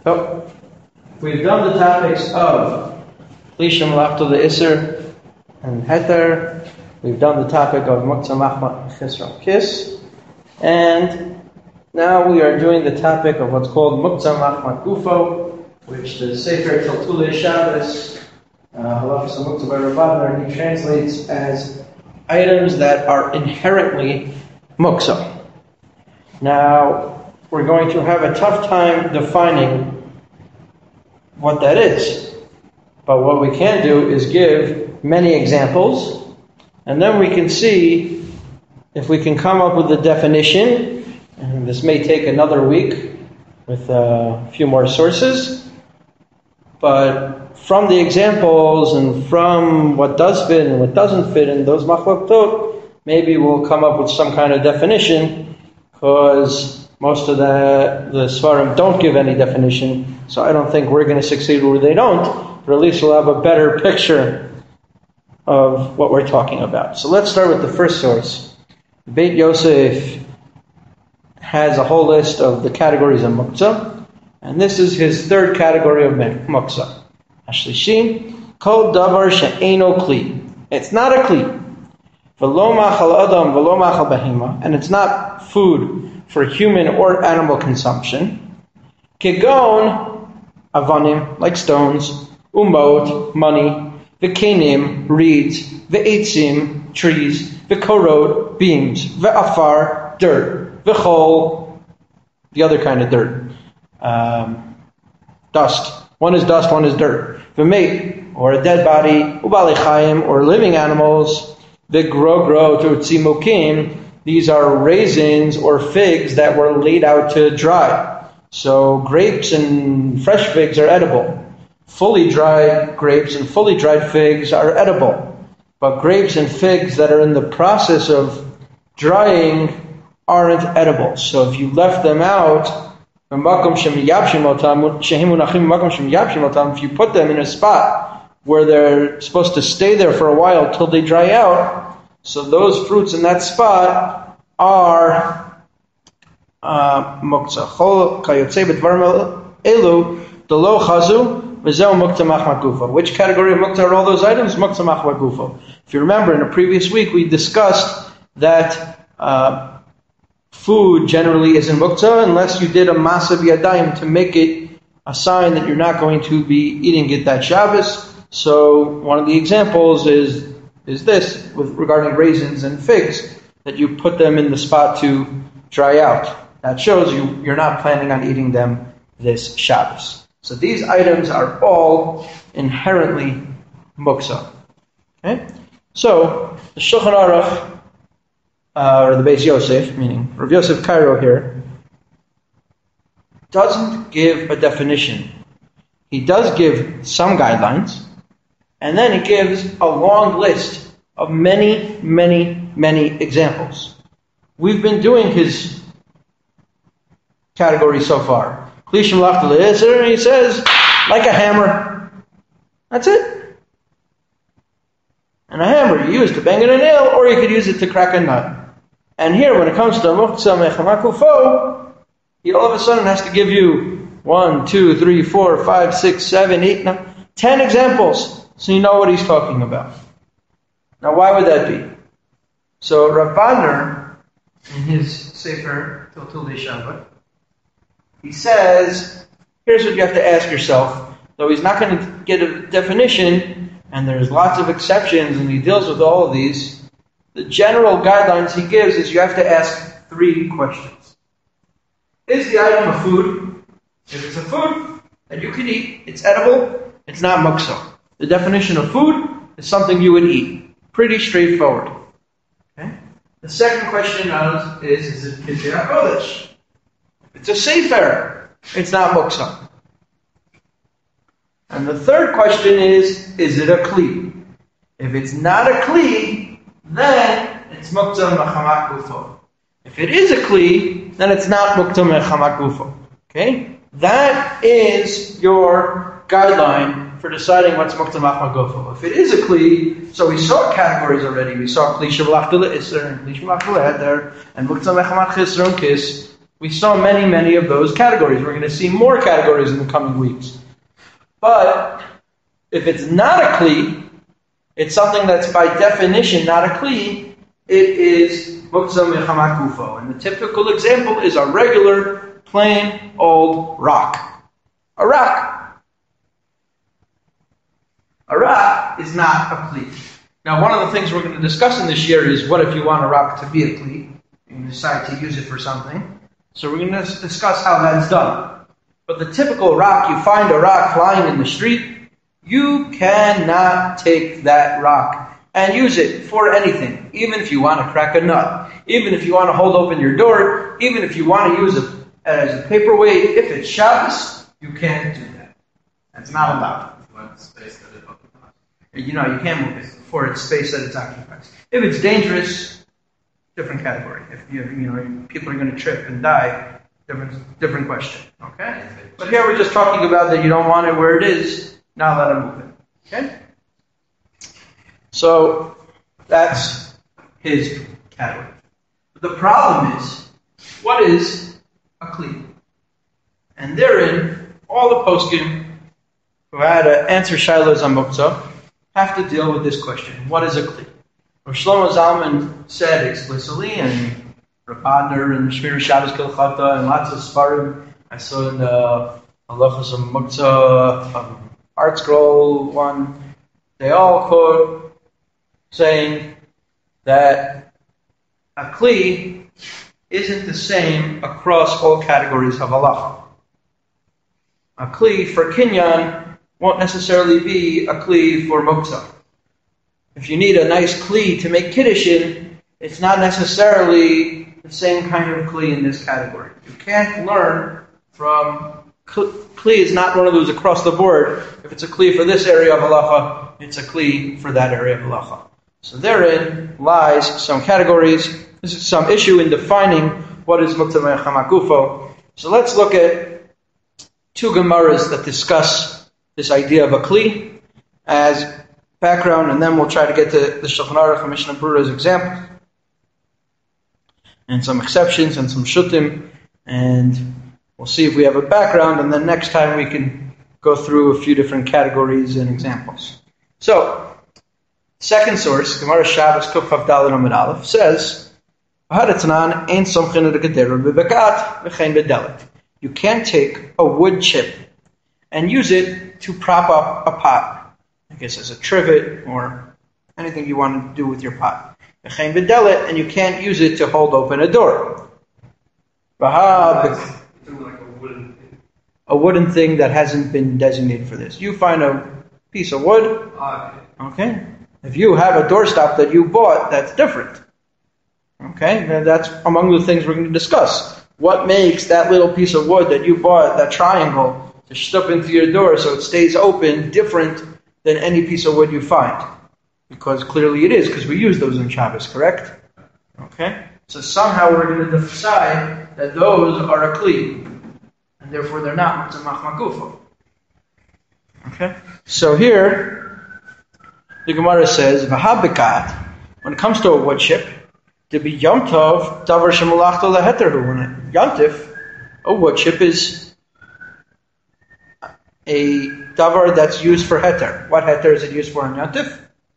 So, we've done the topics of Lisha Malachta Isser and Heter. We've done the topic of Muktzah Machmat Chisron Kiss. And now we are doing the topic of what's called Muktzah Machmat Gufo, which the Sefer Taltulei Shabbos, Halachos Muktzah by Rabbanan, he translates as items that are inherently Muktzah. Now, we're going to have a tough time defining what that is. But what we can do is give many examples, and then we can see if we can come up with a definition. And this may take another week with a few more sources. But from the examples and from what does fit and what doesn't fit in those machloktot, maybe we'll come up with some kind of definition, because most of the Svarim don't give any definition, so I don't think we're going to succeed where they don't, but at least we'll have a better picture of what we're talking about. So let's start with the first source. Beit Yosef has a whole list of the categories of muktzah, and this is his third category of muktzah. Ashlishi, kol davar she'eino kli. It's not a kli. V'lo machal adam, v'lo machal behema, and it's not food for human or animal consumption. Kegon, avanim, like stones, umot, money, v'kenim, reeds, v'etzim, trees, v'korot, beams, v'afar, dirt, v'chol, the other kind of dirt, dust. One is dust, one is dirt. V'meit, or a dead body, u'balei chayim, or living animals, v'grogro, to tzimukim. These are raisins or figs that were laid out to dry. So grapes and fresh figs are edible. Fully dried grapes and fully dried figs are edible. But grapes and figs that are in the process of drying aren't edible. So if you left them out, if you put them in a spot where they're supposed to stay there for a while till they dry out, so those fruits in that spot are muktzah. Which category of muktzah are all those items? Muktzah machmat gufo. If you remember, in a previous week we discussed that food generally isn't muktzah unless you did a masa b'yadayim to make it a sign that you're not going to be eating it that Shabbos. So one of the examples is this, regarding raisins and figs, that you put them in the spot to dry out. That shows you're not planning on eating them this Shabbos. So these items are all inherently muktzah. Okay? So the Shulchan Aruch, or the Beis Yosef, meaning Rav Yosef Cairo here, doesn't give a definition. He does give some guidelines, and then he gives a long list of many, many, many examples. We've been doing his category so far. Klishim Lachta Le'eser, he says, like a hammer. That's it. And a hammer you use to bang in a nail, or you could use it to crack a nut. And here, when it comes to Muktzah Mechama Gufo, he all of a sudden has to give you 1, 2, 3, 4, 5, 6, 7, 8, 10 examples, so you know what he's talking about. Now, why would that be? So, Rav Badner, in his Sefer Taltulei Shabbos, he says, here's what you have to ask yourself. Though he's not going to get a definition, and there's lots of exceptions, and he deals with all of these, the general guidelines he gives is you have to ask 3 questions. Is the item a food? If it's a food that you can eat, it's edible, it's not muktzah. The definition of food is something you would eat. Pretty straightforward. Okay? The second question is it Kitzur HaKodesh? If it's a sefer, it's not muktzah. And the third question is it a kli? If it's not a kli, then it's muktzah mechamat gufo. If it is a kli, then it's not muktzah mechamat gufo. Okay? That is your guideline for deciding what's muktzah mechamat gufo. If it is a kli, so we saw categories already. We saw kli shemalachta le'isr and kli shemalachta le'heder and muktzah mechamat chisron kis. We saw many of those categories. We're going to see more categories in the coming weeks. But if it's not a kli, it's something that's by definition not a kli, it is muktzah mechamat gufo. And the typical example is a regular, plain, old rock. A rock. A rock is not a kli. Now, one of the things we're going to discuss in this year is what if you want a rock to be a kli, and you decide to use it for something. So we're going to discuss how that's done. But the typical rock, you find a rock lying in the street, you cannot take that rock and use it for anything. Even if you want to crack a nut, even if you want to hold open your door, even if you want to use it as a paperweight, if it's Shabbos, you can't do that. That's not allowed. You can't move it for its space that it occupies. If it's dangerous, different category. If people are going to trip and die, different question. Okay? But here we're just talking about that you don't want it where it is, now let him move it. Okay? So that's his category. But the problem is, what is a kli? And therein, all the poskim who had to answer shilos on muktzah have to deal with this question. What is a kli? Rosh Shlomo Zalman said explicitly, and Rav Adner and Shmir Shabbos Kilchata and lots of Sfarim. I saw in the Halachos of Muktzah Art Scroll one. They all quote saying that a kli isn't the same across all categories of halacha. A kli for kinyan won't necessarily be a kli for muktzah. If you need a nice kli to make kiddushin, it's not necessarily the same kind of kli in this category. You can't learn from kli is not one of those across the board. If it's a kli for this area of halacha, it's a kli for that area of halacha. So therein lies some categories. This is some issue in defining what is muktzah mechamat gufo. So let's look at two Gemaras that discuss this idea of a kli as background, and then we'll try to get to the Shulchan Aruch and Mishnah Berurah as examples, and some exceptions and some shutim, and we'll see if we have a background, and then next time we can go through a few different categories and examples. So, second source, Gemara Shabbos Kuf Chav Daled Amud Aleph, says, you can't take a wood chip and use it to prop up a pot. I guess as a trivet or anything you want to do with your pot. And you can't use it to hold open a door. A wooden thing that hasn't been designated for this. You find a piece of wood. Okay. If you have a doorstop that you bought, that's different. Okay. Now that's among the things we're going to discuss. What makes that little piece of wood that you bought, that triangle, to stuff into your door so it stays open, different than any piece of wood you find? Because clearly it is, because we use those in Shabbos, correct? Okay? So somehow we're going to decide that those are a kli, and therefore they're not muktzah mechamat gufo. Okay? So here, the Gemara says, V'habekat, when it comes to a wood chip, to be Yom Tov, davar shemalachto leheterhu. When Yom Tif, a wood chip is a davar that's used for heter. What heter is it used for on Yom Tif?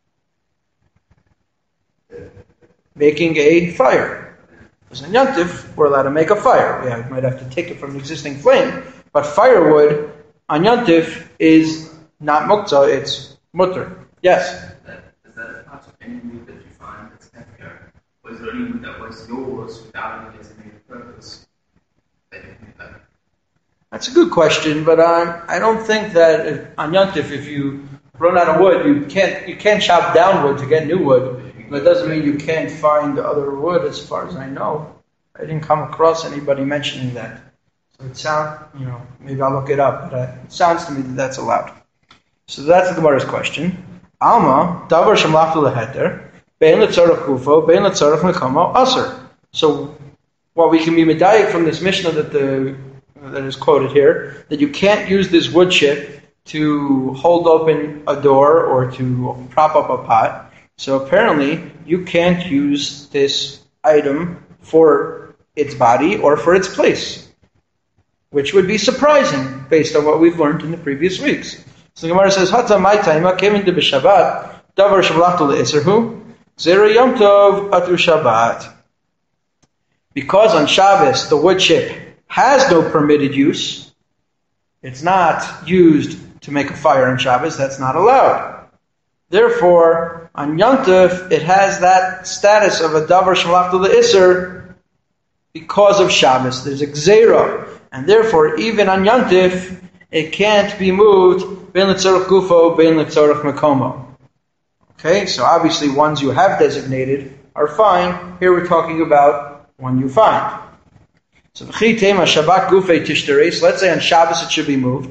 Making a fire. Because on Yom Tif, we're allowed to make a fire. We might have to take it from an existing flame, but firewood on Yom Tif is not muktzah, it's mutter. Yes? Is that a part of any wood that you find that's heavier? Or is there any wood that was yours without a designated purpose? That's a good question, but I don't think that on Yom Tif, if you run out of wood, you can't chop down wood to get new wood. But it doesn't mean you can't find other wood, as far as I know. I didn't come across anybody mentioning that. So it sounds, maybe I'll look it up, but it sounds to me that that's allowed. So that's the Gemara's question. Alma, davar shemlachtu leheter, bein letzorach gufo, bein letzorach mekamo aser. So what we can be medayik from this Mishnah that is quoted here, that you can't use this wood chip to hold open a door or to prop up a pot. So apparently, you can't use this item for its body or for its place, which would be surprising based on what we've learned in the previous weeks. So the Gemara says, Hata my taima came into b'Shabbat, davar shavlachtu le'eserhu, zera yom tov atu Shabbat. Because on Shabbos the wood chip has no permitted use, it's not used to make a fire on Shabbos, that's not allowed. Therefore, on Yom Tov, it has that status of a davar shavlachtu le'eser because of Shabbos. There's a gzeira, and therefore, even on Yom Tov, it can't be moved ben letzorach gufo, ben letzorach mekomo. Okay, so obviously ones you have designated are fine. Here we're talking about one you find. So Shabbat gufei tishtares. Let's say on Shabbos it should be moved.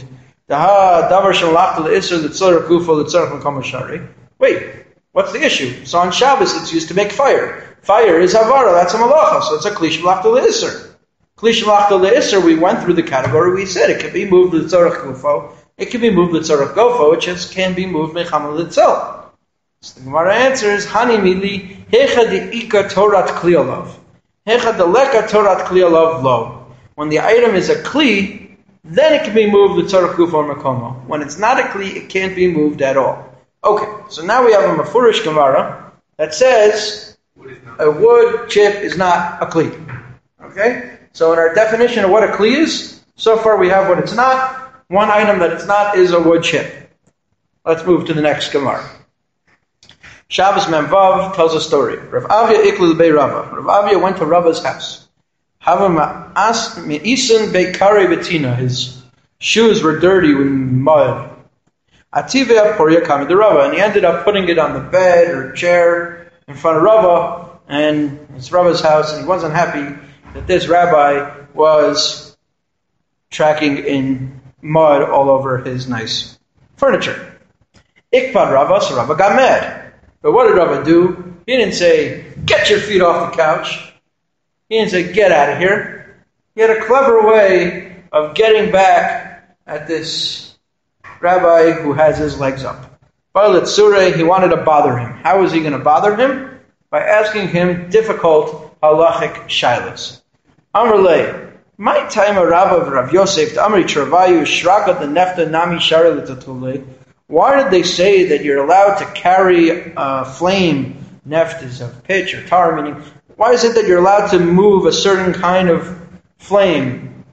Wait, what's the issue? So on Shabbos it's used to make fire. Fire is havara, that's a malacha, so it's a kli shalachta le'isr. Kli shalachta le'isr, we went through the category, we said it can be moved l'tzorach gufo, it can be moved l'tzorach gofo, it just can be moved mechama l'tzel. So the Gemara answers, Hani mili, hecha de'ika torat kli olav. Hecha de'leka torat kli olav lo. When the item is a kli, then it can be moved l'tzorach gufo or mekomo. When it's not a kli, it can't be moved at all. Okay, so now we have a mafurish Gemara that says a wood chip is not a kli. Okay? So in our definition of what a kli is, so far we have what it's not. One item that it's not is a wood chip. Let's move to the next Gemara. Shabbos Memvav tells a story. Rav Avia iklul bei Rava. Rav Avia went to Rava's house. Hava ma'as me'isun beikari betina. His shoes were dirty with mud. Ativeh porya kami de Rava. And he ended up putting it on the bed or chair in front of Rava. And it's Rava's house, and he wasn't happy that this rabbi was tracking in mud all over his nice furniture. Ikpad Rava, so Rava got mad. But what did Rava do? He didn't say, get your feet off the couch. He didn't say, get out of here. He had a clever way of getting back at this rabbi who has his legs up. Violet Surah, he wanted to bother him. How was he going to bother him? By asking him difficult halachic shilas. Amrle, my time a Rabba of Rav Yosef, the Amri Travayu, Shrakat the Nefta Nami Shara Litatule. Why did they say that you're allowed to carry a flame? Neft is of pitch or tar, meaning, why is it that you're allowed to move a certain kind of flame?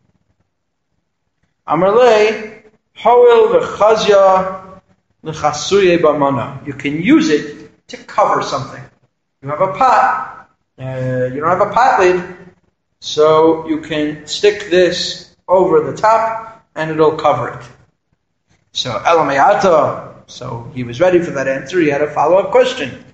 Amrle, Hawil v'chazya l'chasuye b'mana. You can use it to cover something. You have a pot. You don't have a pot lid. So you can stick this over the top and it'll cover it. So Elamayata, so he was ready for that answer. He had a follow-up question.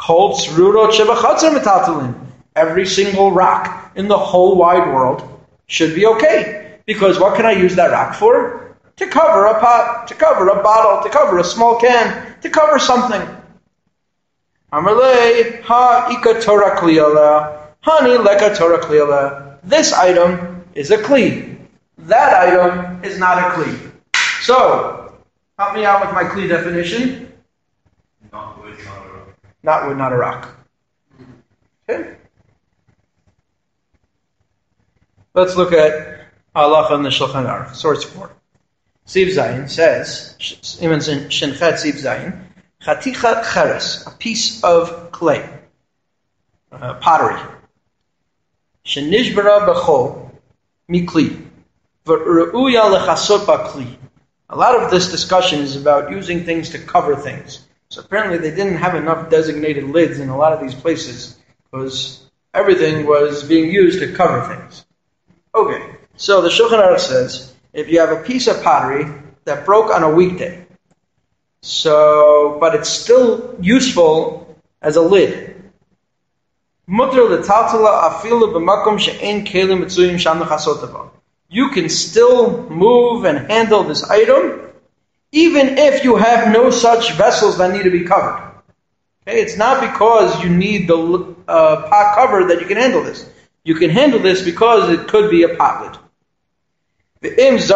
Every single rock in the whole wide world should be okay. Because what can I use that rock for? To cover a pot, to cover a bottle, to cover a small can, to cover something. Amarle ha ika Torah kliyala, hani leka Torah kliyala. This item is a kli. That item is not a kli. So, help me out with my kli definition. Not wood, not a rock. Not wood, not a rock. Okay. Let's look at halacha in the Shulchan Aruch, source 4. Siv Zayin says, even Shenchet Siv Zayin, Chatichat cheres, a piece of clay, pottery. Shenishbara b'chol mikli, v'ru'uya lechasot b'kli. A lot of this discussion is about using things to cover things. So apparently they didn't have enough designated lids in a lot of these places because everything was being used to cover things. Okay, so the Shulchan Aruch says, if you have a piece of pottery that broke on a weekday, but it's still useful as a lid. You can still move and handle this item even if you have no such vessels that need to be covered. Okay, it's not because you need the pot cover that you can handle this. You can handle this because it could be a pot lid. But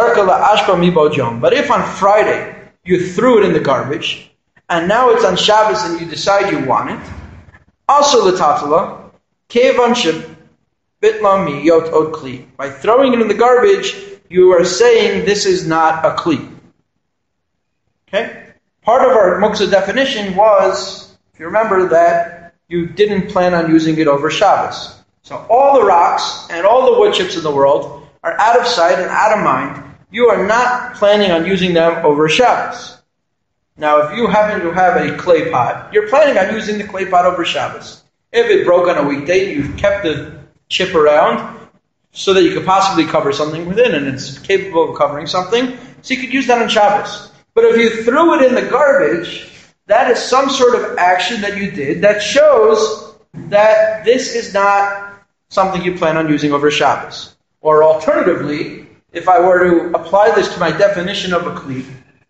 if on Friday you threw it in the garbage, and now it's on Shabbos and you decide you want it, also l'tatala, kevan bitlam miyot od kli. By throwing it in the garbage, you are saying this is not a kli. Okay? Part of our muktzah definition was, if you remember, that you didn't plan on using it over Shabbos. So all the rocks and all the wood chips in the world are out of sight and out of mind. You are not planning on using them over Shabbos. Now, if you happen to have a clay pot, you're planning on using the clay pot over Shabbos. If it broke on a weekday, you've kept the chip around so that you could possibly cover something with it, and it's capable of covering something, so you could use that on Shabbos. But if you threw it in the garbage, that is some sort of action that you did that shows that this is not something you plan on using over Shabbos. Or alternatively, if I were to apply this to my definition of a kli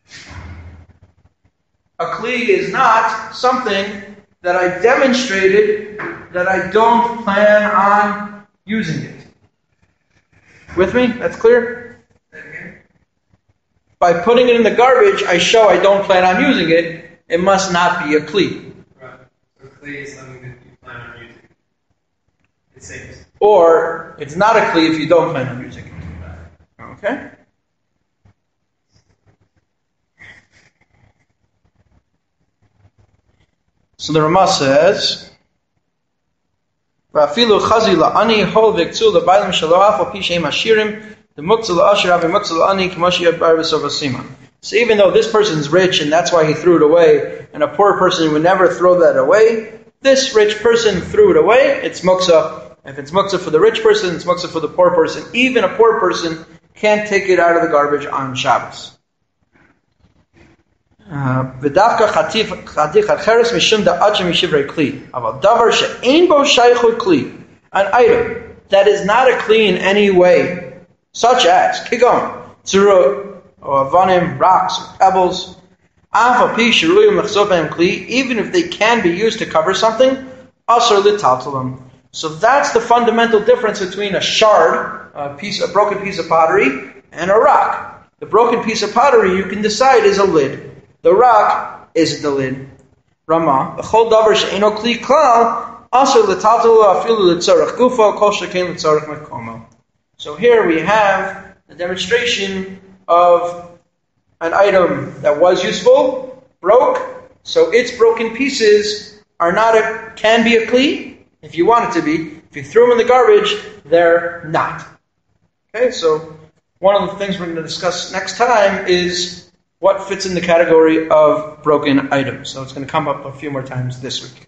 is not something that I demonstrated that I don't plan on using it. With me? That's clear? By putting it in the garbage, I show I don't plan on using it. It must not be a kli. Right. So kli is something that you plan on using. It's safe. Or it's not a kli if you don't plan on using it. Okay? So the Ramah says, "Va'afilu chazi la'ani hol v'kzu l'baylim shaloach al pi sheim hashirim the muktzah la'asher avi muktzah la'ani k'moshi yadbar v'sovasima." So even though this person's rich and that's why he threw it away, and a poor person would never throw that away, this rich person threw it away. It's muktzah. If it's muktzah for the rich person, it's muktzah for the poor person. Even a poor person can't take it out of the garbage on Shabbos. V'davka chadich acheres mishum da'adjem mishivrei kli. Aval davar she'ein bo shaychut kli. An item that is not a kli in any way, such as kigon, tzurot, or avanim, rocks, or pebbles. Af al pi shiruyim lechzot behem kli. Even if they can be used to cover something, asur litaltalam. So that's the fundamental difference between a shard, a broken piece of pottery, and a rock. The broken piece of pottery you can decide is a lid. The rock isn't the lid. Ramah, b'chol davar she'eino kli klal, asur litaltalu afilu litzarech gufa, kol shekein litzarech mekomo. So here we have a demonstration of an item that was useful, broke, so its broken pieces can be a kli, if you want it to be. If you threw them in the garbage, they're not. Okay, so one of the things we're going to discuss next time is what fits in the category of broken items. So it's going to come up a few more times this week.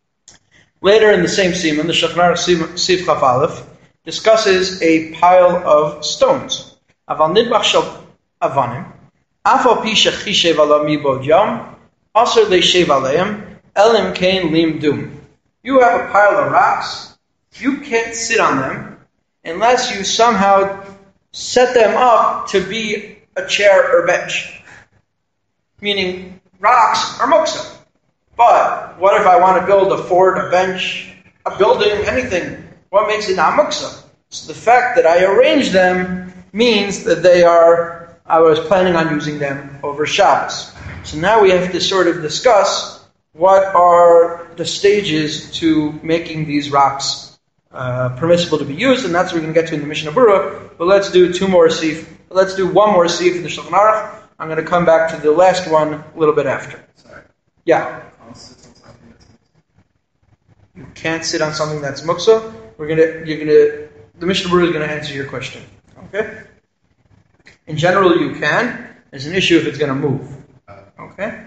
Later in the same siman, the Shulchan Aruch Sif Chaf Aleph discusses a pile of stones. Aval nidbach shel avanim, af al pi shechishev ala mibod yom, asur leishev aleim, elim kein limdum. You have a pile of rocks. You can't sit on them unless you somehow set them up to be a chair or bench. Meaning, rocks are muktzah. But what if I want to build a fort, a bench, a building, anything? What makes it not muktzah? So the fact that I arranged them means that I was planning on using them over Shabbos. So now we have to sort of discuss what are the stages to making these rocks permissible to be used, and that's what we're going to get to in the Mishnah Berurah. But let's do one more sif in the Shulchan Aruch. I'm going to come back to the last one a little bit after. Sorry. Yeah. I'll sit on something that's muktzah. You can't sit on something that's muktzah. The Mishnah Berurah is going to answer your question. Okay? In general, you can. There's an issue if it's going to move. Okay?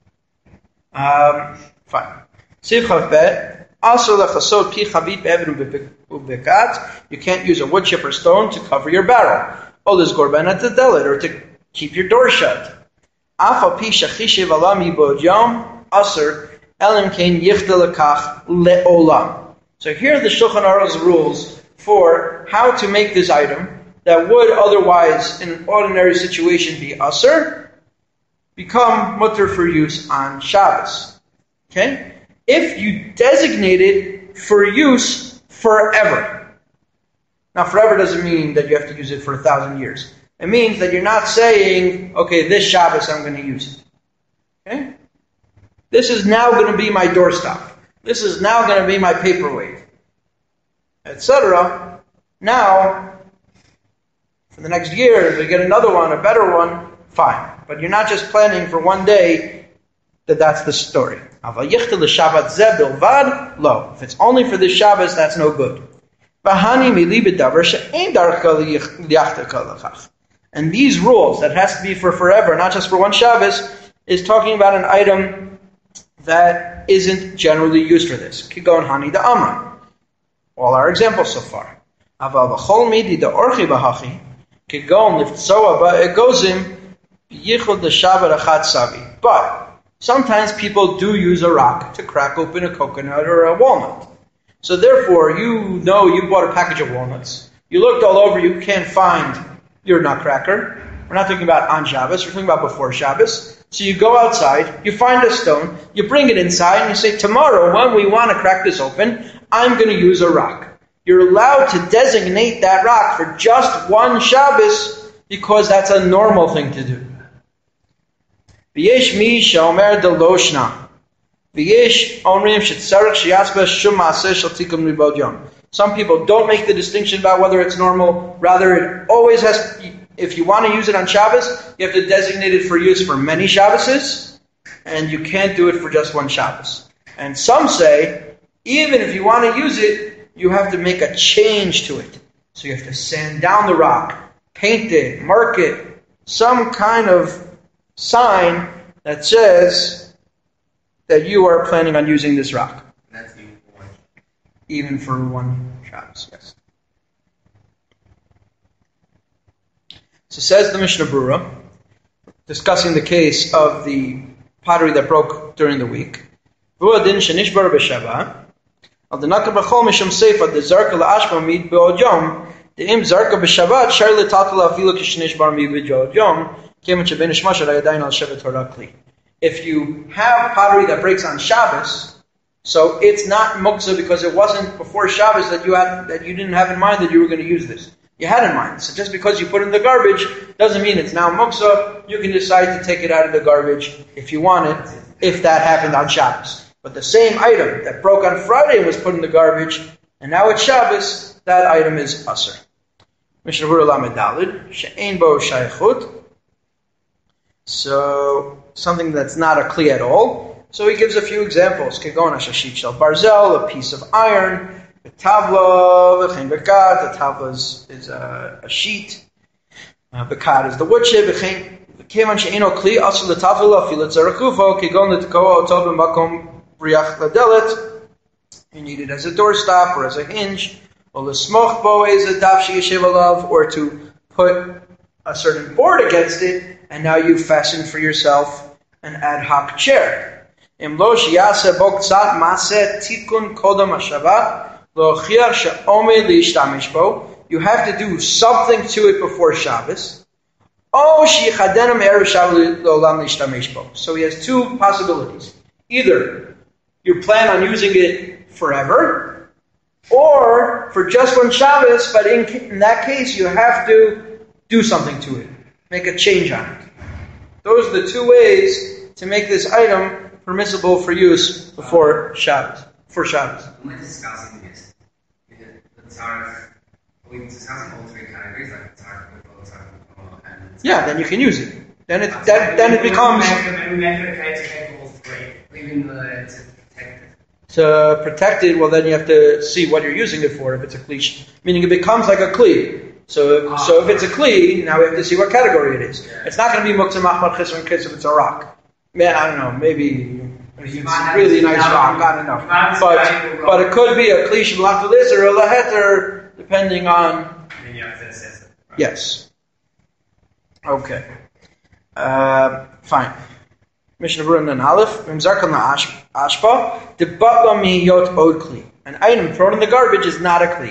Fine. Siv Chav Bet. Also, lechasot pi chavit be'evin u'bekat. You can't use a wood chip or stone to cover your barrel. Or there's gorban at the delit, or to keep your door shut. Afal pi shachishev alam yibod yom aser elim kein yichda lekach le'olam. So here are the Shulchan Aruch's rules for how to make this item that would otherwise, in an ordinary situation, be aser, become mutter for use on Shabbos. Okay? If you designate it for use forever. Now, forever doesn't mean that you have to use it for 1,000 years. It means that you're not saying, okay, this Shabbos I'm going to use it. Okay? This is now going to be my doorstop. This is now going to be my paperweight. etc. Now, for the next year, if you get another one, a better one, fine. But you're not just planning for one day that's the story. If it's only for this Shabbos, that's no good. And these rules, that has to be for forever, not just for one Shabbos, is talking about an item that isn't generally used for this. Kigon hani da amra. All our examples so far. Aval v'chol midi da orchi b'hachi, kigon liftzoa ba'egozim, yichud da shabbat achat savi. But sometimes people do use a rock to crack open a coconut or a walnut. So therefore, you know you bought a package of walnuts. You looked all over, you can't find your nutcracker. We're not talking about on Shabbos, we're talking about before Shabbos. So you go outside, you find a stone, you bring it inside, and you say, tomorrow when we want to crack this open, I'm going to use a rock. You're allowed to designate that rock for just one Shabbos because that's a normal thing to do. V'yesh mi she'omer de lo shna. V'yesh omrim she'tzarech she'yasba shum ma'aseh shel tikkun libod yom. Some people don't make the distinction about whether it's normal. Rather, it always has, if you want to use it on Shabbos, you have to designate it for use for many Shabboses, and you can't do it for just one Shabbos. And some say, even if you want to use it, you have to make a change to it. So you have to sand down the rock, paint it, mark it, some kind of sign that says that you are planning on using this rock. That's even for one Shabbos, yes. So says the Mishnah Brura, discussing the case of the pottery that broke during the week. V'uadin shenishbar b'Shabbat. Al denaka b'chol mishum seifa de zarka la'ashma mid be'od yom. De'im zarka b'Shabbat shar le'tatala afilu kishenishbar mid be'od yom. Kemen sheben ishmash al-yadayin al shevet Torah kli. If you have pottery that breaks on Shabbos, so it's not muktzah because it wasn't before Shabbos that you didn't have in mind that you were going to use this. You had in mind. So just because you put it in the garbage doesn't mean it's now muktzah. You can decide to take it out of the garbage if you want it, if that happened on Shabbos. But the same item that broke on Friday was put in the garbage, and now it's Shabbos, that item is asur. Mishnah Berurah Lamed Daled, she'ein bo shaychut. So something that's not a kli at all. So he gives a few examples. Kegon hashashit shel barzel, a piece of iron. The tavla, v'chein bekat. The tavla is a sheet. Bekat is the wood chip. Kevan she'eno kli asur l'tavla afilu tzarechufo. Kegon l'tkoa otov b'makom riach ladelet. You need it as a doorstop or as a hinge. Or l'smoch bo is a daf she'yeshev alav, or to put a certain board against it, and now you fasten for yourself an ad hoc chair. You have to do something to it before Shabbos. So he has two possibilities. Either you plan on using it forever, or for just one Shabbos, but in that case you have to do something to it. Make a change on it. Those are the two ways to make this item permissible for use before Shabbos, for Shabbos. When we're discussing this, the tzarech, we're discussing all three categories, like the tzarech, and yeah, then you can use it. Then it becomes We make it okay to take all three, leaving to protect it. To protect it. Well, then you have to see what you're using it for. If it's a kli, meaning it becomes like a kli. So if it's a kli, now we have to see what category it is. Yeah. It's not going to be muktzah machmat chisron kis if it's a rock. Man, I don't know. Maybe it's a really nice rock. I don't know. But it could be a kli shem this or a laheter, depending on. Then you have to assess it. Right? Yes. Okay. Fine. Mishnah Berurah and Aleph. Mimzarkan ashpa debatla miyot od kli. An item thrown in the garbage is not a kli.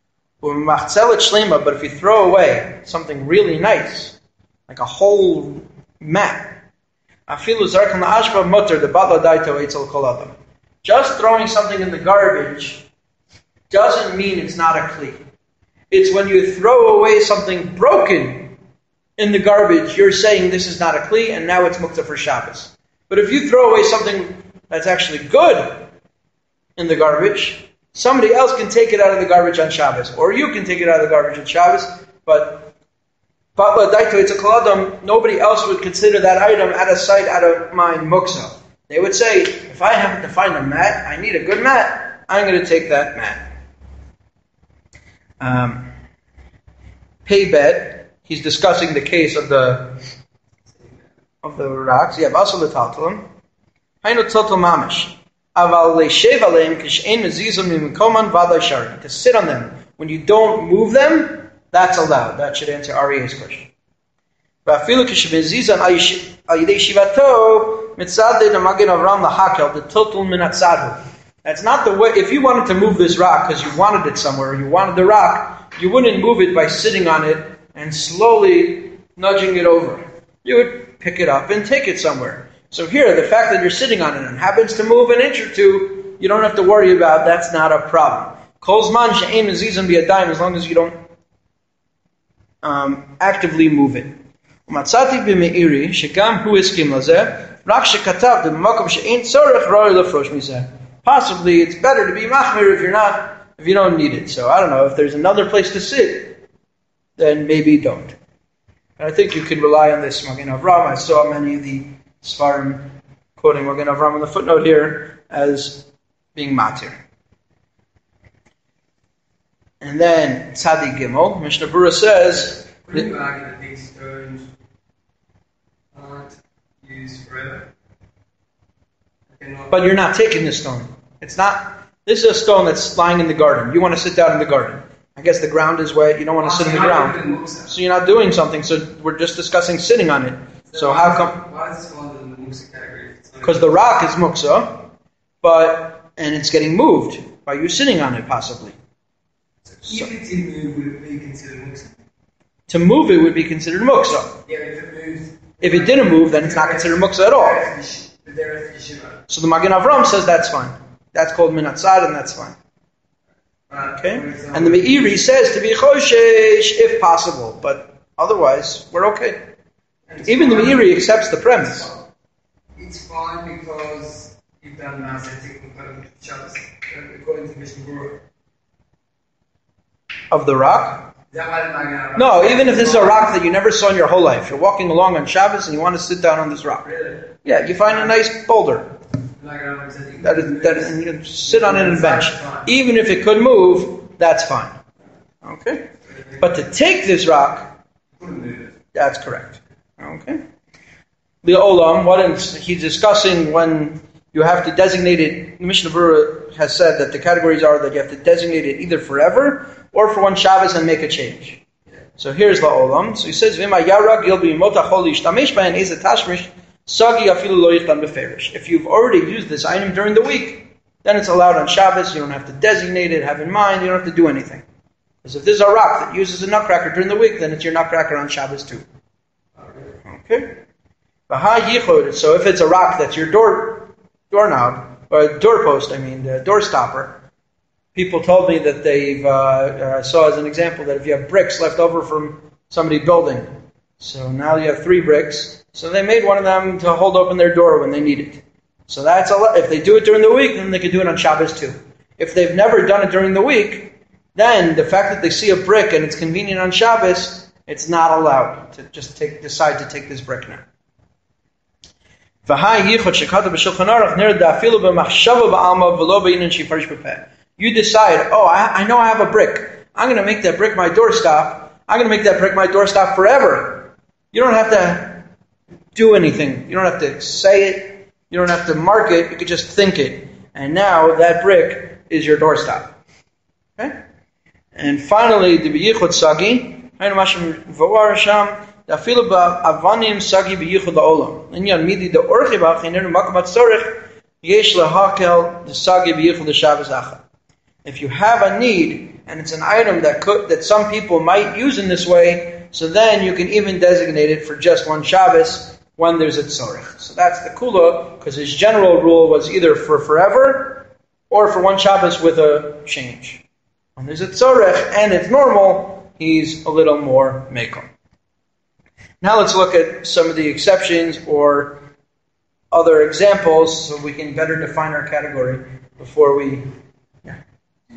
But if you throw away something really nice, like a whole mat, just throwing something in the garbage doesn't mean it's not a kli. It's when you throw away something broken in the garbage, you're saying this is not a kli, and now it's muktzah for Shabbos. But if you throw away something that's actually good in the garbage, somebody else can take it out of the garbage on Shabbos, or you can take it out of the garbage on Shabbos, but nobody else would consider that item out of sight, out of mind, muksa. They would say, if I happen to find a mat, I need a good mat, I'm going to take that mat. Pei Bet, he's discussing the case of the rocks. Yeah, Basal Taltalim. Hainu Total Mamish. To sit on them when you don't move them, that's allowed. That should answer Aryeh's question. That's not the way. If you wanted to move this rock because you wanted it somewhere, you wanted the rock, you wouldn't move it by sitting on it and slowly nudging it over. You would pick it up and take it somewhere. So here, the fact that you're sitting on it and happens to move an inch or two, you don't have to worry about. That's not a problem. Kolzman she'ein mezizan biyadayim, as long as you don't actively move it. Umatzati b'meiri shegam hu iskim lazeh rak shekatav b'makom she'ein tzorech roi lefrosh mizeh. Possibly, it's better to be machmir if you don't need it. So I don't know if there's another place to sit, then maybe don't. And I think you can rely on this Magen Avraham. I saw many of the Sfarim quoting Magen Avraham on the footnote here as being matir. And then Tzadi Gimel, Mishnah Berurah says, Couldn't you argue that these stones aren't used forever? But you're not taking the stone. It's not. This is a stone that's lying in the garden. You want to sit down in the garden. I guess the ground is wet. You don't want to sit in the ground. So you're not doing something. So we're just discussing sitting on it. So how come? Why is this fall in the muksa category? Because the rock is muksa, and it's getting moved by you sitting on it, possibly. So if it didn't move, would it be considered muksa? To move it would be considered muksa. Yeah, if it moves. If it didn't move, then it's not considered muksa at all. So the Magen Avraham says that's fine. That's called minatzad, and that's fine. Okay? And the Meiri says to be choshesh if possible, but otherwise, we're okay. Even the Meiri accepts the premise. It's fine because you've done Masetik Shabbos, according to Mishnah Berurah. Of the rock? Is that why the Magen Avraham? No, even if this is a rock that you never saw in your whole life. You're walking along on Shabbos and you want to sit down on this rock. Really? Yeah, you find a nice boulder. That is, and you can sit on it and bench. Even if it could move, that's fine. Okay? But to take this rock, that's correct. Okay? The Olam, he's discussing when you have to designate it. Mishnah Berurah has said that the categories are that you have to designate it either forever or for one Shabbos and make a change. So here's the Olam. So he says, V'ma yarag yil b'yimot hachol yishtamesh b'hen eze tashmish sagi afilu lo yichtan beferish. If you've already used this item during the week, then it's allowed on Shabbos. You don't have to designate it, have in mind. You don't have to do anything. Because if there's a rock that uses a nutcracker during the week, then it's your nutcracker on Shabbos too. Okay? So if it's a rock that's your doorknob, or doorpost, the door stopper, people told me that I saw as an example that if you have bricks left over from somebody building, so now you have 3 bricks, so they made one of them to hold open their door when they need it. So that's if they do it during the week, then they can do it on Shabbos too. If they've never done it during the week, then the fact that they see a brick and it's convenient on Shabbos, it's not allowed to just decide to take this brick now. You decide, I know I have a brick. I'm going to make that brick my doorstop. I'm going to make that brick my doorstop forever. You don't have to do anything. You don't have to say it. You don't have to mark it. You can just think it. And now that brick is your doorstop. Okay? And finally, the biyichud sagi. Afilu ba'avanim sagi biyichud ha'olam. Inyan midi the orchiba chinenu makamat tzorich yesh lehakel the sagi biyichud the Shabbos achad. If you have a need and it's an item that some people might use in this way, so then you can even designate it for just one Shabbos when there's a tzorich. So that's the kula, because his general rule was either for forever or for one Shabbos with a change. When there's a tzorich and it's normal, he's a little more mekom. Now let's look at some of the exceptions or other examples so we can better define our category before we...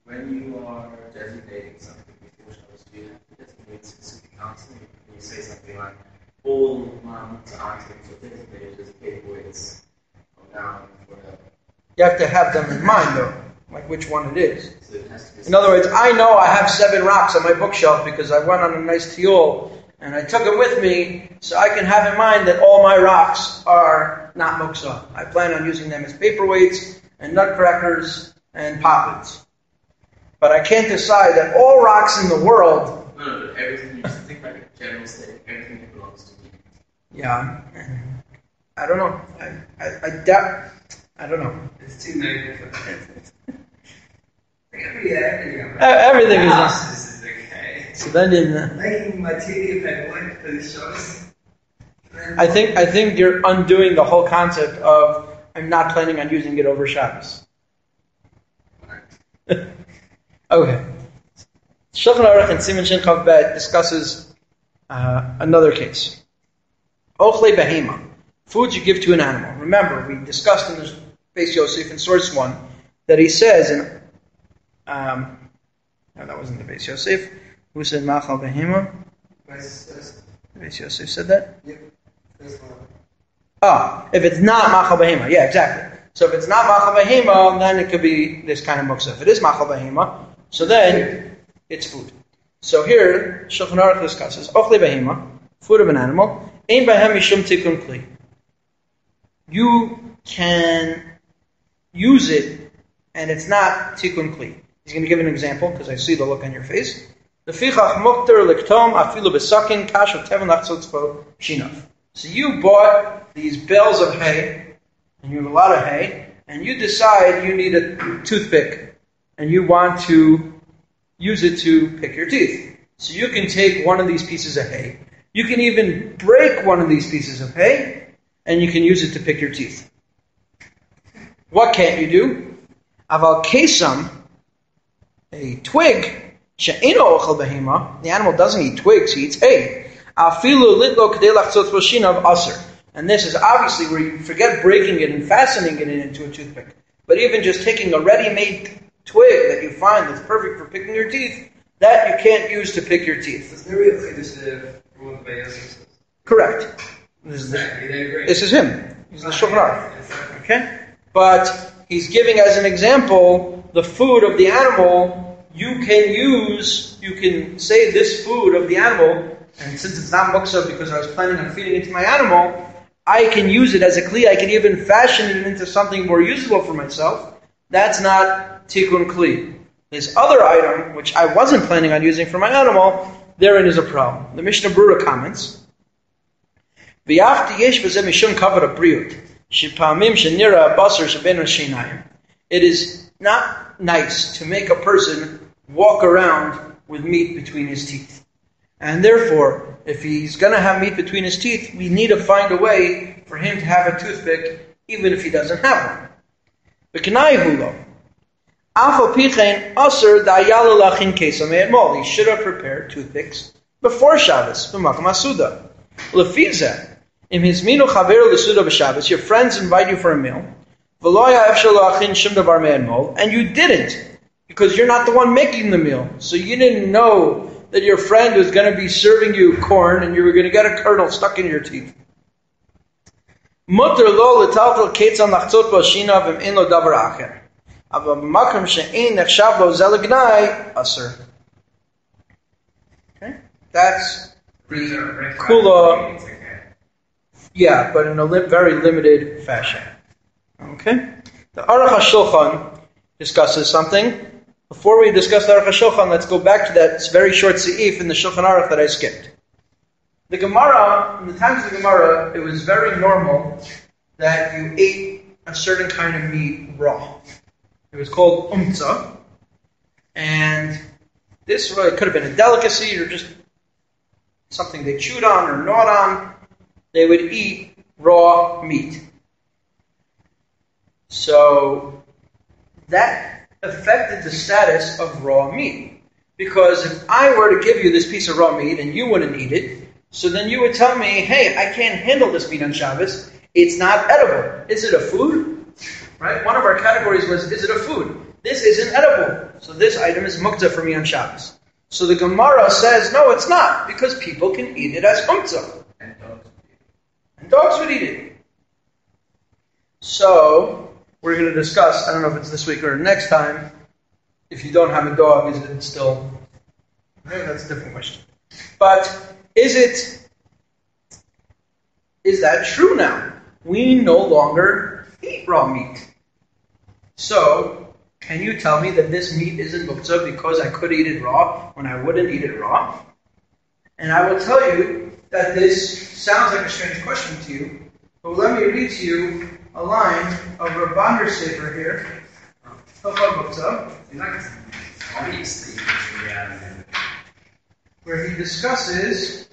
When you are designating something before Shabbos, do you have to designate specific items? When you say something like, all Mahamutza items are designated as paperweights from now and forever. You have to have them in mind, though, like which one it is. So it has to be In other words, I know I have 7 rocks on my bookshelf because I went on a nice tiyul and I took them with me, so I can have in mind that all my rocks are not muksa. I plan on using them as paperweights and nutcrackers and poplins. But I can't decide that all rocks in the world... No, but everything, you just think like a general statement, everything that belongs to me. Yeah, I don't know. I doubt... I don't know. It's too negative. Everything Everything is... This is okay. So then Making my TV paperweight for the shows. I think you're undoing the whole concept of I'm not planning on using it over Shabbos. Okay. Shulchan Aruch and Siman Shin Chav Bet discusses another case. Ochle behema, foods you give to an animal. Remember, we discussed in the Beis Yosef in source 1 that he says in no, that wasn't the Beis Yosef. Who said machal behema? Beis Yosef said that? Yep. If it's not machal behema, yeah, exactly. So if it's not machal behema, then it could be this kind of muksa. If it is machal behema, so then it's food. So here, Shulchan Aruch discusses ochle behema, food of an animal. Ein bahem mishum tikun kli. You can use it, and it's not tikun kli. He's going to give an example because I see the look on your face. Lefichach mukter liktom afilu besakin kash uteven lachzotzpo shinav. So you bought these bales of hay, and you have a lot of hay, and you decide you need a toothpick, and you want to use it to pick your teeth. So you can take one of these pieces of hay. You can even break one of these pieces of hay, and you can use it to pick your teeth. What can't you do? Aval kesam, a twig, she'eno ochel behema, the animal doesn't eat twigs, he eats hay. Afilu litlo k'dei lachtzot roshinav aser. And this is obviously where you forget breaking it and fastening it into a toothpick. But even just taking a ready-made twig that you find that's perfect for picking your teeth, that you can't use to pick your teeth. It's very clear from what the Beis Yosef says. Correct. This is him. He's the Shulchan Aruch. Okay? But he's giving as an example the food of the animal you can say this food of the animal, and since it's not muksa because I was planning on feeding it to my animal, I can use it as a kli. I can even fashion it into something more useful for myself. That's not tikkun kli. This other item, which I wasn't planning on using for my animal, therein is a problem. The Mishnah Berurah comments, it is not nice to make a person walk around with meat between his teeth. And therefore, if he's going to have meat between his teeth, we need to find a way for him to have a toothpick, even if he doesn't have one. He should have prepared toothpicks before Shabbos. Your friends invite you for a meal, and you didn't, because you're not the one making the meal. So you didn't know that your friend was going to be serving you corn and you were going to get a kernel stuck in your teeth. Okay? That's the kula. Yeah, but in a very limited fashion. Okay? The Aruch HaShulchan discusses something. Before we discuss the Aruch HaShulchan, let's go back to that very short seif in the Shulchan Aruch that I skipped. The Gemara, in the times of the Gemara, it was very normal that you ate a certain kind of meat raw. It was called umtza. And this really could have been a delicacy or just something they chewed on or gnawed on. They would eat raw meat. So that affected the status of raw meat. Because if I were to give you this piece of raw meat and you wouldn't eat it, so then you would tell me, hey, I can't handle this meat on Shabbos. It's not edible. Is it a food? Right? One of our categories was, is it a food? this isn't edible. So this item is muktzah for me on Shabbos. So the Gemara says, no, it's not, because people can eat it as muktzah. And dogs would eat it. So, we're going to discuss, I don't know if it's this week or next time, if you don't have a dog, is it still... Maybe that's a different question. But, is that true now? We no longer eat raw meat. So, can you tell me that this meat isn't muktzah because I could eat it raw when I wouldn't eat it raw? And I will tell you that this sounds like a strange question to you, but let me read to you a line of Rabbaner Sefer here, where he discusses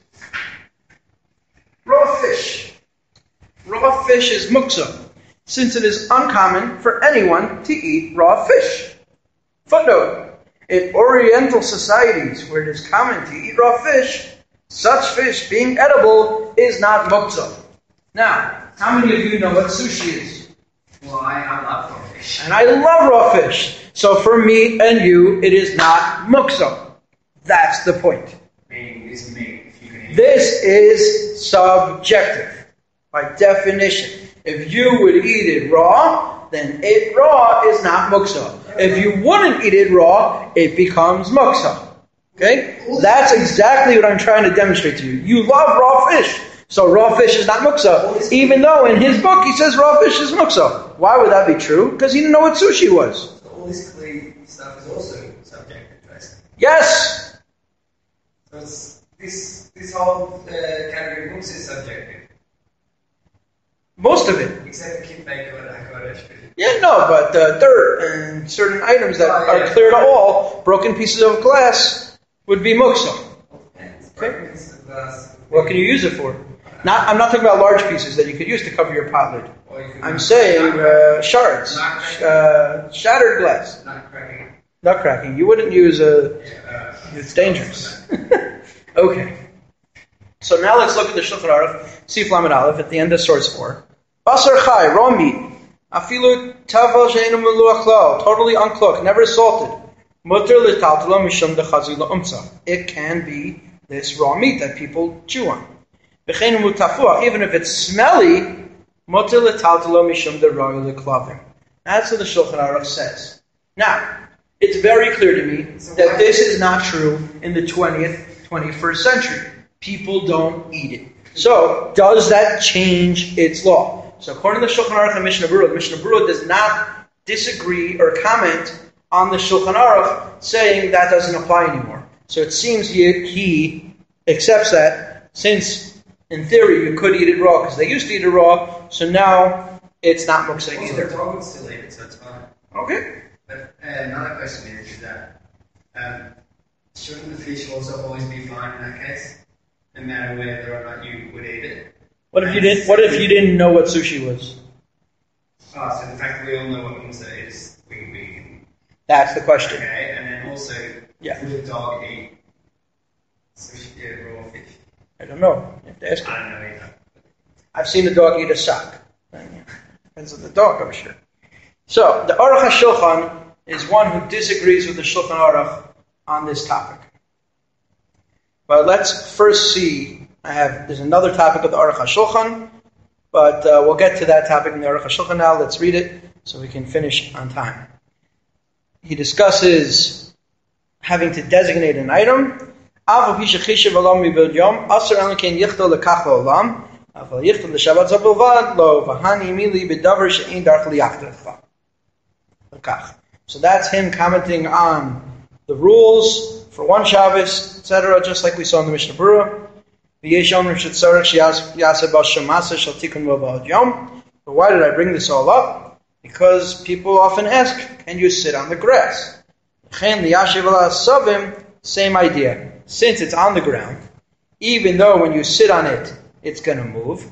raw fish. Raw fish is muktzah, since it is uncommon for anyone to eat raw fish. Footnote: in Oriental societies where it is common to eat raw fish, such fish being edible is not muktzah. Now, how many of you know what sushi is? Well, I love raw fish. And I love raw fish. So for me and you, it is not muktzah. That's the point. Meaning this meat, if you can eat This is subjective, by definition. If you would eat it raw, then it raw is not muktzah. If you wouldn't eat it raw, it becomes muktzah. Okay? That's exactly what I'm trying to demonstrate to you. You love raw fish, so raw fish is not muktzah. Even though in his book he says raw fish is muktzah. Why would that be true? Because he didn't know what sushi was. So all this clean stuff is also subjective, right? Yes! So it's, this whole category of books is subjective. Most of it. Except for kibbeh kodesh. Yeah, no, but dirt and certain items that are clear to all, broken pieces of glass, would be muktzah. Okay. What can you use it for? I'm not talking about large pieces that you could use to cover your pot lid. I'm saying shards, shattered glass. Nut cracking. You wouldn't use it's dangerous. Okay. So now let's look at the Shulchan Aruch, Sif Lamed Aleph, at the end of source 4. Basar chai, raw meat. Afilu tavel she'enu meluach lo, totally uncooked, never salted. Muter l'taltelo mishum dechazi la'umtzah. It can be this raw meat that people chew on. V'cheinu mutafuach, even if it's smelly, muter l'taltelo mishum deroy l'klavim. That's what the Shulchan Aruch says. Now, it's very clear to me that this is not true in the 20th, 21st century. People don't eat it. So, does that change its law? So, according to the Shulchan Aruch and Mishnah Berurah, the Mishnah Berurah does not disagree or comment on the Shulchan Aruch, saying that doesn't apply anymore. So, it seems he accepts that, since, in theory, you could eat it raw, because they used to eat it raw, so now it's not muktzah either. The dog would still eat it, so it's fine. Okay. But another question is that shouldn't the fish also always be fine in that case? No matter whether or not you would eat it. What if you didn't know what sushi was? Oh, so the fact that we all know what muktzah is, we can. That's the question. Okay, and then also, Yeah. would a dog eat sushi, raw fish? I don't know. You have to ask him. I don't know either. I've seen a dog eat a sock. Depends on the dog, I'm sure. So, the Aruch HaShulchan is one who disagrees with the Shulchan Aruch on this topic. But let's first see, there's another topic of the Aruch HaShulchan, but we'll get to that topic in the Aruch HaShulchan now. Let's read it so we can finish on time. He discusses having to designate an item. So that's him commenting on the rules for one Shabbos, etc., just like we saw in the Mishnah Berurah. But why did I bring this all up? Because people often ask, can you sit on the grass? Same idea. Since it's on the ground, even though when you sit on it, it's going to move.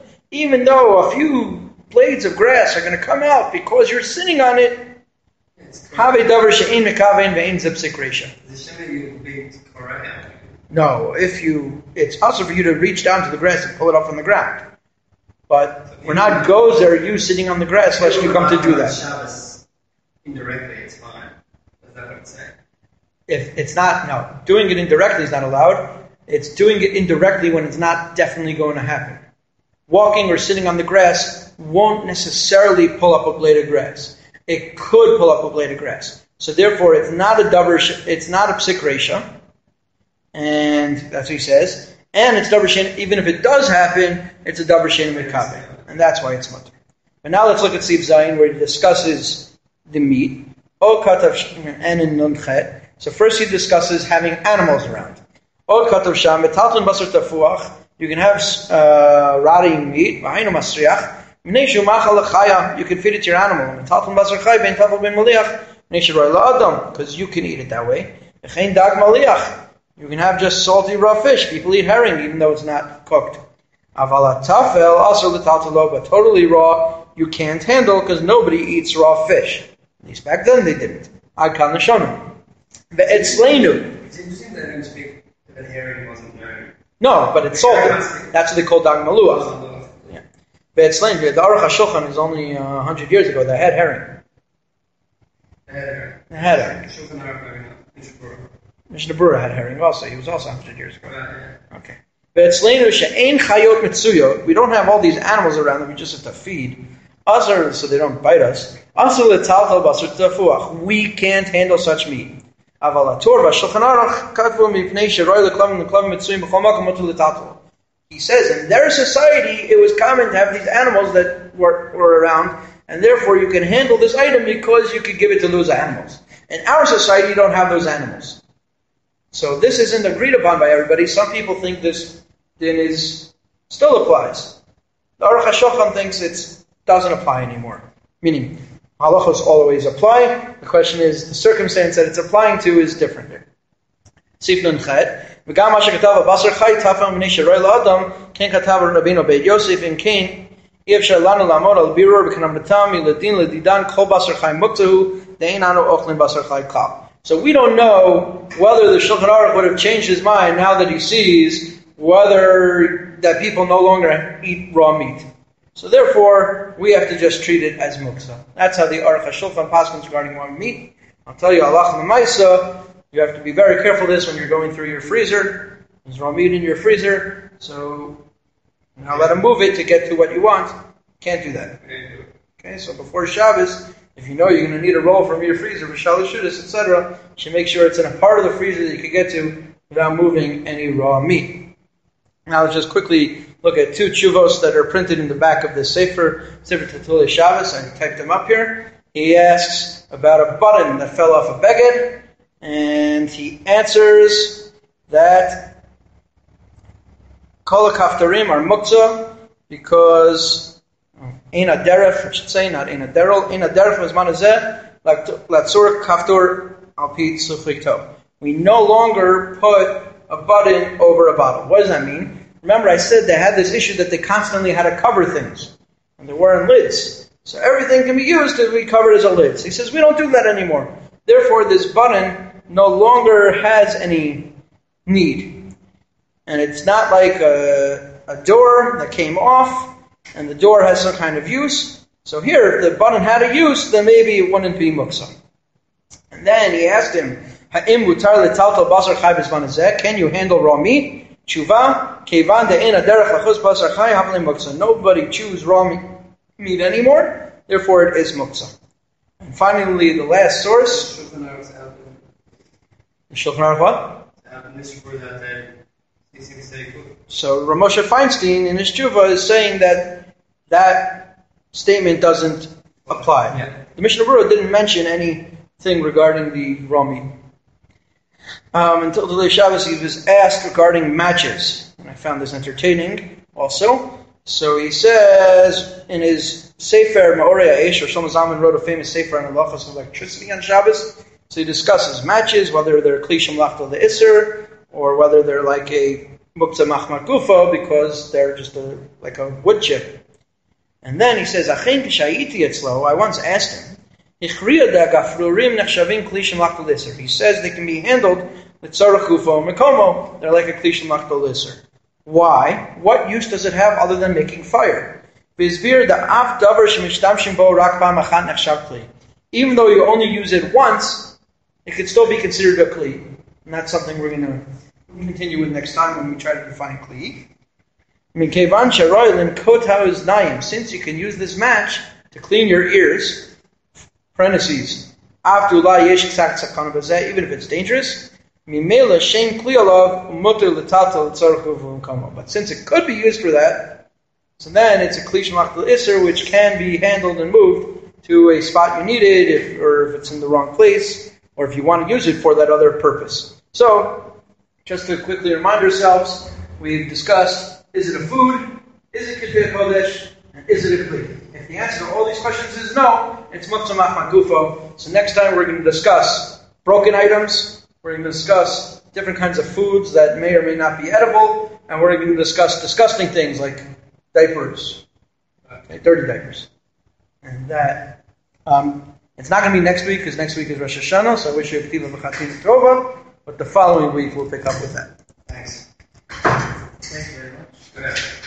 Even though a few blades of grass are going to come out because you're sitting on it, Have davar she'ein mekaven ve'ein zipsik reisha. Is it you being correct? No, it's also for you to reach down to the grass and pull it up from the ground. But we're not gozer you sitting on the grass lest you come to do that. Shabbos indirectly, it's fine. Is that what I'm saying? If it's not, no, doing it indirectly is not allowed. It's doing it indirectly when it's not definitely going to happen. Walking or sitting on the grass won't necessarily pull up a blade of grass. It could pull up a blade of grass. So therefore, it's not a davar, it's not a psik reisha. And that's what he says. And it's davar shein, even if it does happen, it's a davar shein mekaven. And that's why it's mutter. But now let's look at Sif Zayin, where he discusses the meat. O katav and in nun chet. So first he discusses having animals around. O katav sham metalton basar tafuach. You can have rotting meat. V'hainu masriach. Mneishu machal lechaya. You can feed it to your animal. Metalton basar chay ben tafel ben maliach. Mneishu roi la'adam. Because you can eat it that way. V'chein dag maliach. You can have just salty raw fish. People eat herring even though it's not cooked. Avala tafel also l'taltalo, but totally raw you can't handle because nobody eats raw fish. At least back then they didn't. Ad kan l'shonim. Ve'etzleinu. It's interesting that I didn't speak that herring wasn't known. No, but it's salted. That's what they call dag maluach. Yeah. Ve'etzleinu. The Aruch HaShulchan is only 100 years ago. They had herring. They had herring. Mishnah Berurah had herring also. He was also 100 years ago. Okay. Ve'etzleinu she'ein chayot mitzuyot. We don't have all these animals around that we just have to feed. Asar, so they don't bite us. Asar letaltal basar tafuach. We can't handle such meat. Aval haTorah v'Shulchan Aruch katvu mipnei she'roi leklavim mitzuyim b'chol makom mutar letaltal. He says in their society it was common to have these animals that were around, and therefore you can handle this item because you could give it to those animals. In our society, you don't have those animals. So this isn't agreed upon by everybody. Some people think this din still applies. The Aruch HaShulchan thinks it doesn't apply anymore. Meaning, halachos always apply. The question is, the circumstance that it's applying to is different here. Sif nun chet. V'gam asher katav basar chay tafel m'nei sheroi la'adam ken katav Rabbeinu Beit Yosef in Kain Yevshar lanu lamod al birur b'kanam b'tam yiladin ledidan kol basar chay muktahu de'ein anu ochlin basar chay kal. So we don't know whether the Shulchan Aruch would have changed his mind now that he sees whether that people no longer eat raw meat. So therefore, we have to just treat it as muktzah. That's how the Aruch HaShulchan paskins regarding raw meat. I'll tell you, halacha l'maisa, you have to be very careful of this when you're going through your freezer. There's raw meat in your freezer, so now let him move it to get to what you want. Can't do that. Okay, so before Shabbos, if you know you're going to need a roll from your freezer, v'shalosh shudas, etc., you should make sure it's in a part of the freezer that you can get to without moving any raw meat. Now let's just quickly look at two tshuvos that are printed in the back of this Sefer Tatulei Shabbos. I typed them up here. He asks about a button that fell off a beged, and he answers that kol ha'kaftarim are muktzah because Ein aderech, I should say, not ein aderel. Ein aderech mizman hazeh latzur kaftor al pi tzufrikto. We no longer put a button over a bottle. What does that mean? Remember, I said they had this issue that they constantly had to cover things, and they weren't lids. So everything can be used to be covered as a lid. So he says we don't do that anymore. Therefore, this button no longer has any need, and it's not like a door that came off. And the door has some kind of use. So here, if the button had a use, then maybe it wouldn't be muktzah. And then he asked him, Ha'im mutar letaltal basar chay b'zman hazeh? Can you handle raw meat? Tshuva, kevan de'en aderech lachuz basar chay havli muktzah. Nobody chews raw meat anymore, therefore it is muktzah. And finally, the last source. The Shulchan Aruch what? So Ramosha Feinstein in his tshuva is saying that statement doesn't apply. Yeah. The Mishnah Berurah didn't mention anything regarding the raw meat. Until the Shabbos, he was asked regarding matches, and I found this entertaining also. So he says in his Sefer Ma'orei Ha'esh, or Shlomo Zalman wrote a famous Sefer on halachos of electricity on Shabbos. So he discusses matches, whether they're kli shemlachta le'isser, or whether they're like a muktzah machmat gufa, because they're just like a wood chip. And then he says, Achen k'shayiti etzlo, I once asked him, He says they can be handled with tzarech gufo mekomo. They're like a kli shel machtal iser. Why? What use does it have other than making fire? Even though you only use it once, it could still be considered a kli. And that's something we're going to continue with next time when we try to define kli. Since you can use this match to clean your ears, parentheses, even if it's dangerous, but since it could be used for that, so then it's a kli shel machtal iser, which can be handled and moved to a spot you need it, or if it's in the wrong place, or if you want to use it for that other purpose. So, just to quickly remind ourselves, we've discussed, is it a food, is it ketei kodesh, and is it a kli? If the answer to all these questions is no, it's muktzah machmat gufo. So next time we're going to discuss broken items, we're going to discuss different kinds of foods that may or may not be edible, and we're going to discuss disgusting things like diapers, dirty diapers. And that, it's not going to be next week, because next week is Rosh Hashanah, so I wish you a k'tiva v'chatina tova, but the following week we'll pick up with that. Thanks. Thank you very much. Good.